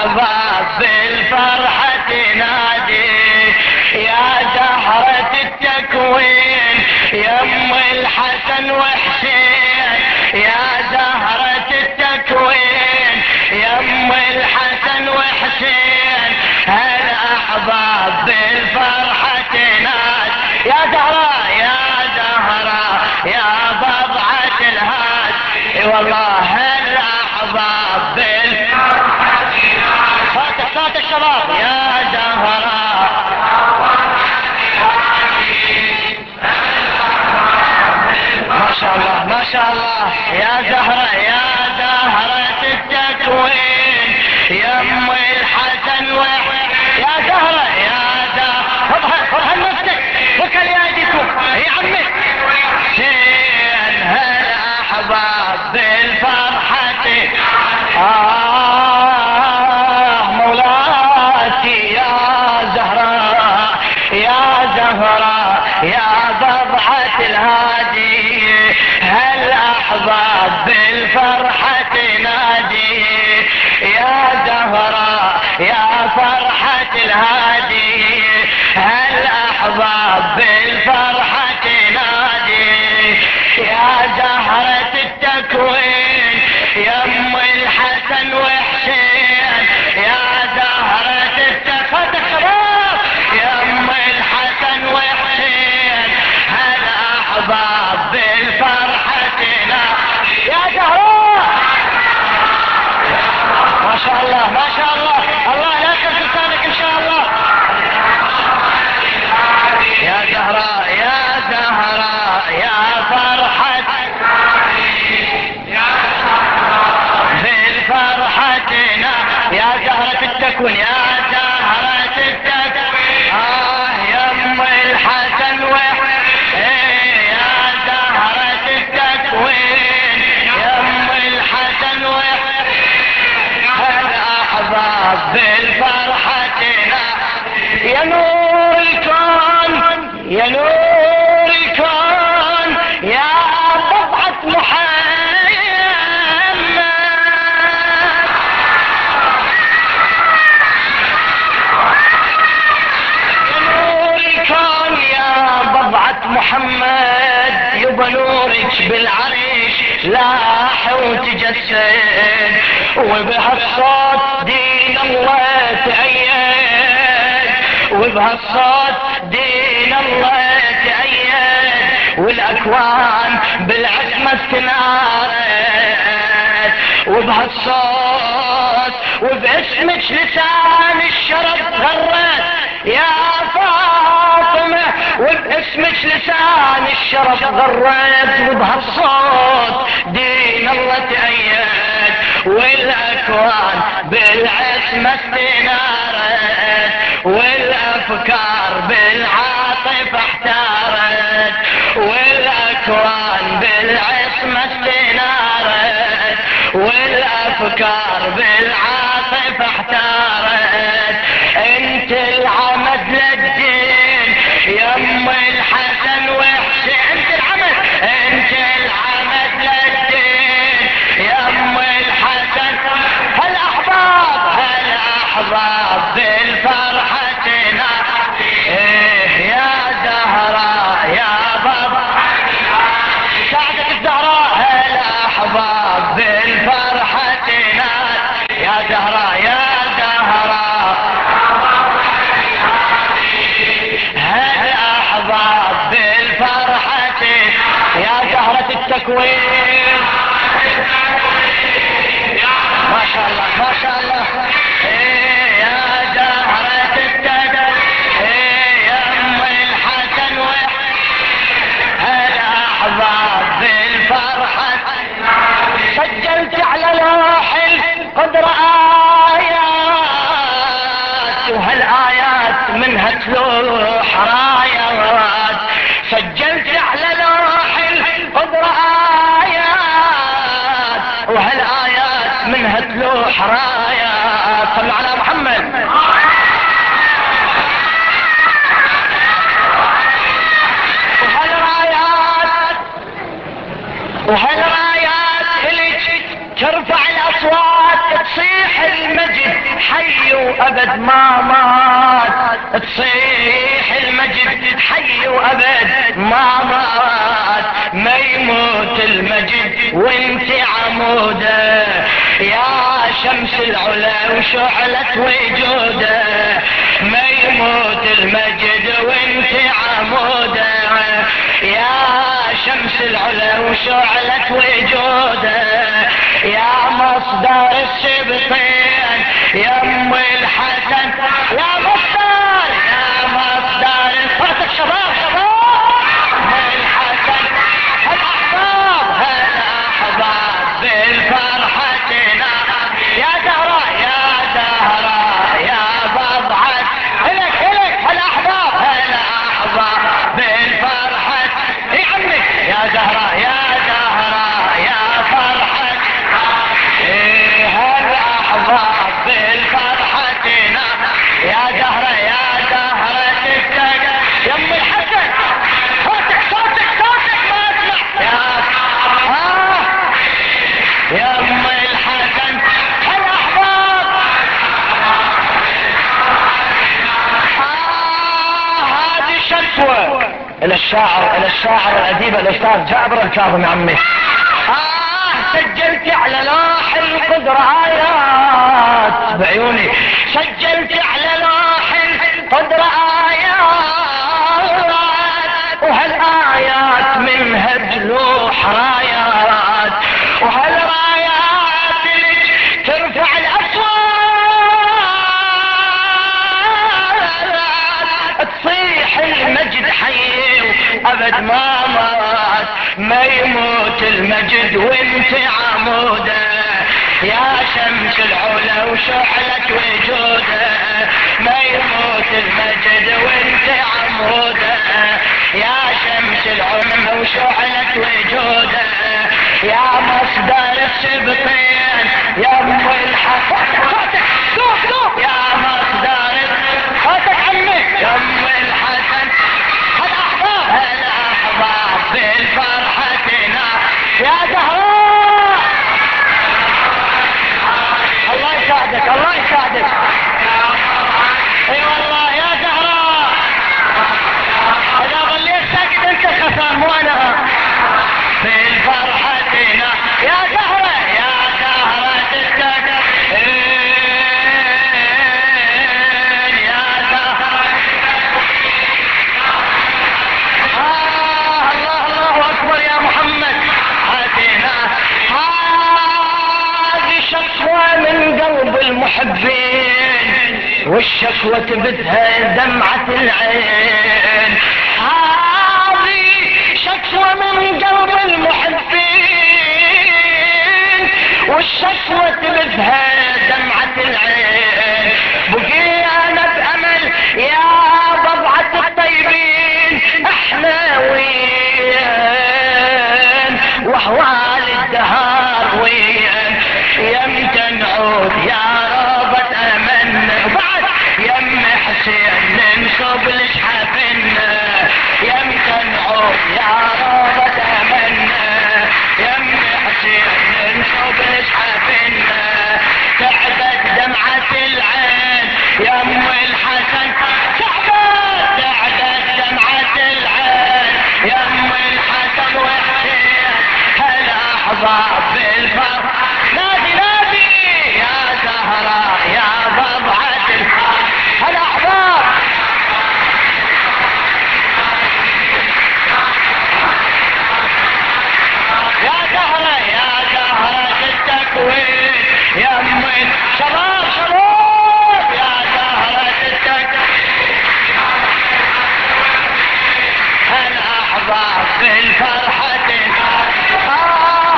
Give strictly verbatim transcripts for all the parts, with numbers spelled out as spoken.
الأحباب بالفرحة تنادي يا زهرة التكوين يم الحسن وحسين يا زهرة التكوين يم الحسن وحسين الأحباب بالفرحة تنادي يا زهرة يا زهرة يا بضعة الهاد والله الأحباب بالفرحة تنادي فاتك فاتك شباب يا زهرة ما شاء الله ما شاء الله يا زهرة يا زهرة التكوين يم الحسن وحسين يا زهرة يا زهرة خذها خذها لنفسك وكل يدكم يا عمي حسين هالأحباب بالفرحة آه مولاتي يا زهرة يا زهرة يا بضعة الهادي هالأحباب بالفرحة تنادي يا زهرة يا فرحة الهادي هالأحباب بالفرحة تنادي يا زهرة التكوين يم الحسن وحسين يا زهرة التكوين شباب يم الحسن وحسين هالأحباب بالفرحة تنادي يا زهرة ما شاء الله ما شاء الله الله لا يخلف لسانك ان شاء الله يا زهراء يا زهراء يا فرحة بالفرحتنا يا زهرة التكوين يا زهرة التكوين آه يم الحسن وحسين يا زهرة التكوين يم الحسن وحسين الأحباب بالفرحتنا يا نور الكون يا نور الكون يا بضعة محمد يا نور الكون يا بضعة محمد يبا نورك بالعرش لاح وتجسد وبهالصوت دين الله تأيد وبهالصوت دين الله تأيد والأكوان بالعصمة استنارت وبهالصوت وباسمك لسان الشرف غرد يا فاطمة وباسمك لسان الشرف غرد وبهالصوت دين الله تأيد والأكوان بالعصمة استنارت والأفكار بالعاطفة احتارت والأكوان بالعصمة استنارت والأفكار بالعاطفة احتارت انت العمد للدين يم الحسن وحسين انت العمد انت العمد للدين يم الحسن هالأحباب هالأحباب بالفرحة ايه يا زهراء يا بابا ساعدك الزهراء هالأحباب بالفرحة يا زهراء يا زهراء هالأحباب بالفرحة يا زهرة التكوين ما شاء الله ما شاء الله ايه يا زهرة التكوين ايه يم الحسن هالأحباب بالفرحة سجلت على لوح القدرة آيات وهالآيات منها تلوح رايات سجلت على لوح القدرة آيات وهالآيات منها تلوح رايات صلوا على محمد وهالرايات وهالرايات إليك ترفع الأصوات تصيح المجد حي وابد ما مات، تصيح المجد حي وابد ما مات، ما يموت المجد وانت عموده، يا شمس العلا وشعلة وجوده، ما يموت المجد وانت عموده، يا شمس العلا وشعلة وجوده، يا مصدر السبطين يا ام الحسن، يا مصدر يا مصدر صوتك شباب شباب ام الحسن، الاحباب هالاحباب بالفرحة تنام، يا زهراء يا زهراء يا بضعة، الك الك هالاحباب هالاحباب بالفرحة، يا عمي يا زهراء يا زهراء يا فرحة، ايه هالاحباب بالفرحة تنام، يا زهرة يا زهرة السقا يا ام الحسن، صوتك صوتك صوتك ما اسمع، يا آه يا ام الحسن هالاحباب، آه هذه شكوى الى الشاعر الى الشاعر الاديب الاستاذ جابر الكاظم يا عمي. آه سجلت على لوح القدرة آيات بعيوني، سجلت على لوح القدرة آيات، وهالآيات منها بلوح رايات، وهالرايات لك ترفع الأصوات، تصيح المجد حي وأبد ما مات، ما يموت المجد وانت عموده، يا شمس العلا وشعلة وجوده، ما يموت المجد وانت عموده، يا شمس العلا وشعلة وجوده، يا مصدر السبطين يا ام الحسن، صوتك صوتك يا مصدر صوتك عمي يا ام الحسن، هالاحباب هالاحباب بالفرحة تنام، يا زهراء الله يساعدك الله يساعدك، اي والله يا زهراء، اذا ظليت ساكت انت خسران مو انا، بالفرحة تنام، يا زهرة يا زهرة السكر، يا زهرة، آه الله الله اكبر يا محمد، هاتنا هذه شكوى من قلب المحبين، والشكوى تبثها دمعة العين، هذه شكوى من قلب المحبين، والشكوى تبثها دمعة العين، بقينا بأمل يا بضعة الطيبين احنا وين، واحوال الدهار وين، يمتى نعود يا رب امنا، وبعد يم حسين ننصب لشحفنا، يمتى نعود يا رب امنا، يم حسين ننصب لشحفنا، تعبت دمعة العين يا ام الحسن، تعبت تعبت دمعة العين يا ام الحسن وحسين، هالاحباب بالفرح نادي نادي يا زهراء يا بضعة هالاحباب، يا زهرة يا زهرة التكوين يا ام شباب شباب، يا زهرة التكوين هالاحباب بالفرحة، آه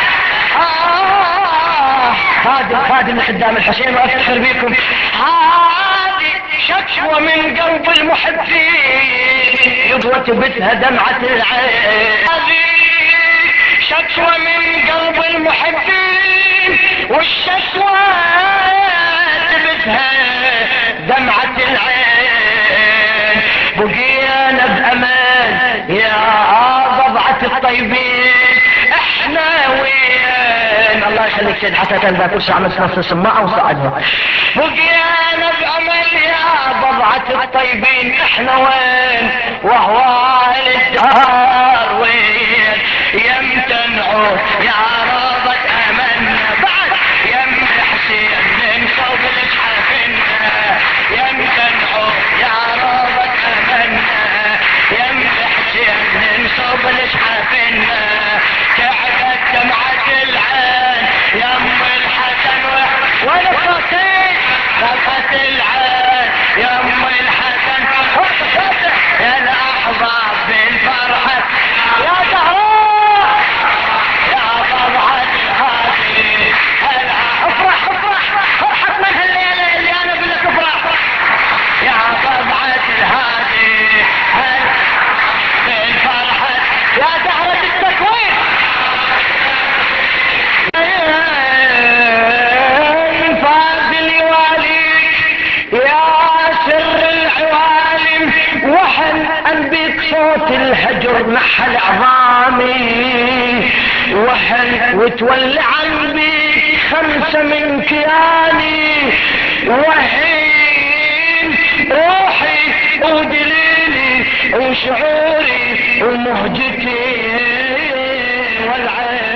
آه خادم خادم خدام الحسين وافتخر بكم، هذه شكوى من قلب المحبين يبغى تبثها دمعة العين، هذه شكوى من قلب المحبين، والشكوى تبثها دمعة العين، بقينا بأمان يا بضعة الطيبين احنا وين، الله يخليك سيد حسن كان ذا كل ساعة من نص السماعة وصعدها. بقينا بأمل يا بضعة الطيبين احنا وين واهوال الدار وين يمتى نعود يا رابط املنا بعد يم حسين من صوب الحفلنا يمتى نعود يا رابط املنا يم حسين من صوب الحفلنا تعبت دمعة العين يم الحسن والقصيد طلقت العين يم الحسن يا الاحباب بالفرحة يا زهراء يا بضعة الهادي هلا افرح افرح فرحة من هالليلة اللي انا بلك افرح يا بضعة الهادي هلا بالفرحة يا زهرة التكوين فاضل واليك يا سر العوالم وحن انبيك صوت الهجر نحل عظامي وحن وتولى عن بيك خمسة من كياني وحين روحي ودليلي وشعوري ومهجتي والعين